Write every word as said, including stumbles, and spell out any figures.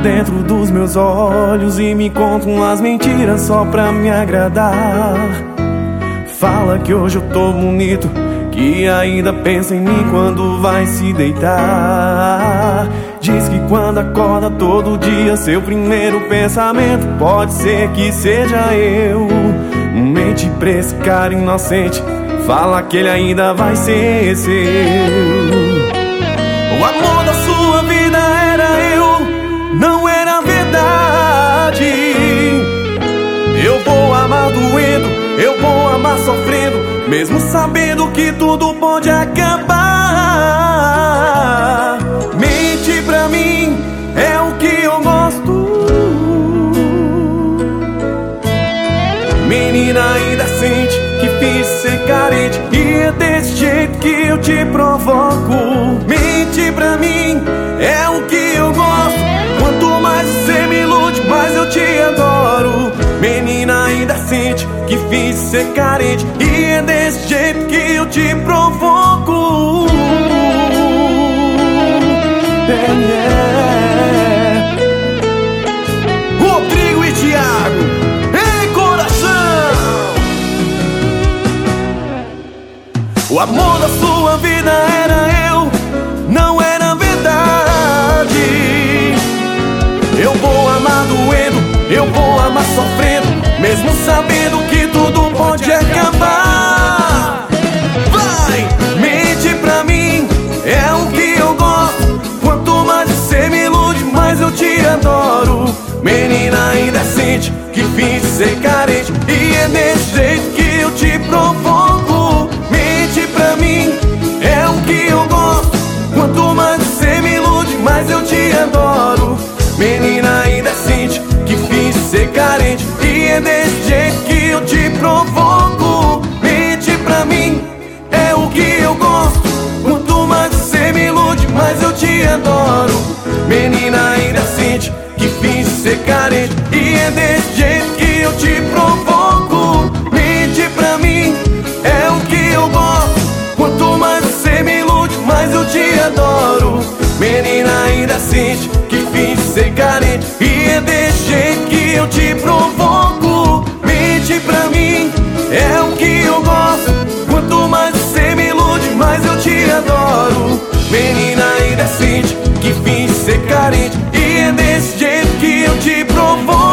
dentro dos meus olhos e me conta umas mentiras só pra me agradar. Fala que hoje eu tô bonito, que ainda pensa em mim quando vai se deitar. Diz que quando acorda todo dia, seu primeiro pensamento pode ser que seja eu. Mente pra esse cara inocente, fala que ele ainda vai ser seu. O amor da sua vida era eu, não era verdade. Eu vou amar doendo, eu vou amar sofrendo, mesmo sabendo que tudo pode acabar. Mente pra mim é o que eu gosto. Menina, ainda sente que fiz ser carente, e é desse jeito que eu te provoco. Mente pra mim é o que eu gosto. Quanto mais você me ilude, mais eu te adoro. Menina, ainda sente que fiz ser carente, e é desse jeito que eu te provoco. Yeah, yeah. Rodrigo e Thiago, ei coração! O amor da sua vida era eu, não era verdade. Eu vou amar doendo, eu vou amar sofrendo, mesmo sabendo que tudo pode acabar. Vai, mente pra mim, é o que eu gosto. Quanto mais você me ilude, mais eu te adoro. Menina, ainda sente que fiz ser carente, e é desse jeito que eu te provoco. Mente pra mim, é o que eu gosto. Quanto mais você me ilude, mais eu te adoro. Menina, ainda sente que fiz ser carente, e é desse jeito que eu te provoco. Mente pra mim, é o que eu gosto. Quanto mais você me ilude, mais eu te adoro. Menina, ainda sente que fiz ser carente, e é desse jeito que eu te provoco. Mente pra mim, é o que eu gosto. Quanto mais você me ilude, mais eu te adoro. Menina, ainda sente que fiz ser carente, e é desse jeito que eu te provoco. Mente pra mim, é o que eu gosto. Quanto mais você me ilude, mais eu te adoro. Menina, ainda sente que fiz ser carente, e é desse jeito que eu te provoco.